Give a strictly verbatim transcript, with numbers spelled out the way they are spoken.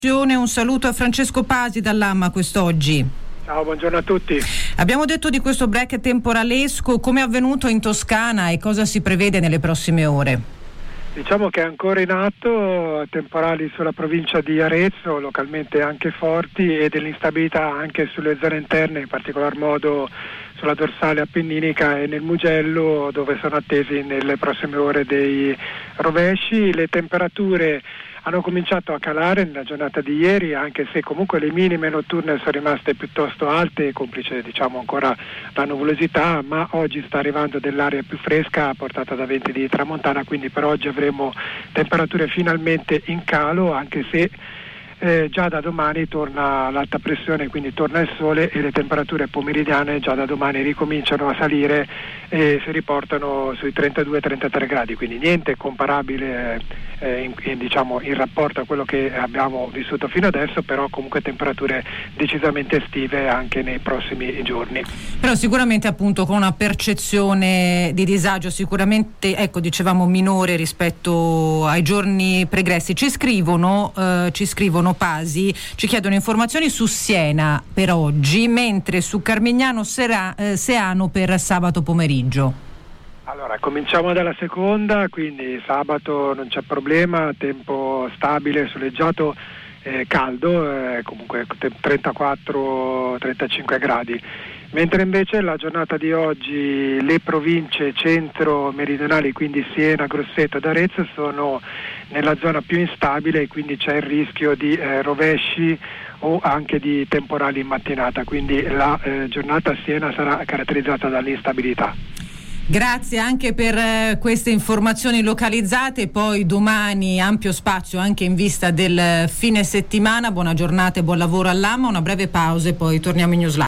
Un saluto a Francesco Pasi dall'Amma quest'oggi. Ciao, buongiorno a tutti. Abbiamo detto di questo break temporalesco, come è avvenuto in Toscana e cosa si prevede nelle prossime ore? Diciamo che è ancora in atto, temporali sulla provincia di Arezzo, localmente anche forti, e dell'instabilità anche sulle zone interne, in particolar modo sulla dorsale appenninica e nel Mugello, dove sono attesi nelle prossime ore dei rovesci. Le temperature hanno cominciato a calare nella giornata di ieri, anche se comunque le minime notturne sono rimaste piuttosto alte, complice diciamo ancora la nuvolosità, ma oggi sta arrivando dell'aria più fresca portata da venti di tramontana, quindi per oggi avremo temperature finalmente in calo, anche se Eh, già da domani torna l'alta pressione, quindi torna il sole e le temperature pomeridiane già da domani ricominciano a salire e si riportano sui trentadue trentatré gradi, quindi niente comparabile eh, in, in, diciamo, in rapporto a quello che abbiamo vissuto fino adesso, però comunque temperature decisamente estive anche nei prossimi giorni. Però sicuramente appunto con una percezione di disagio sicuramente, ecco, dicevamo minore rispetto ai giorni pregressi. Ci scrivono, eh, ci scrivono Pasi, ci chiedono informazioni su Siena per oggi, mentre su Carmignano Sera, eh, Seano per sabato pomeriggio. Allora, cominciamo dalla seconda, quindi sabato non c'è problema, tempo stabile, soleggiato, eh, caldo, eh, comunque trentaquattro trentacinque gradi. Mentre invece la giornata di oggi le province centro-meridionali, quindi Siena, Grosseto ed Arezzo, sono nella zona più instabile e quindi c'è il rischio di eh, rovesci o anche di temporali in mattinata, quindi la eh, giornata a Siena sarà caratterizzata dall'instabilità. Grazie anche per eh, queste informazioni localizzate, poi domani ampio spazio anche in vista del fine settimana. Buona giornata e buon lavoro all'Amma, una breve pausa e poi torniamo in Newsline.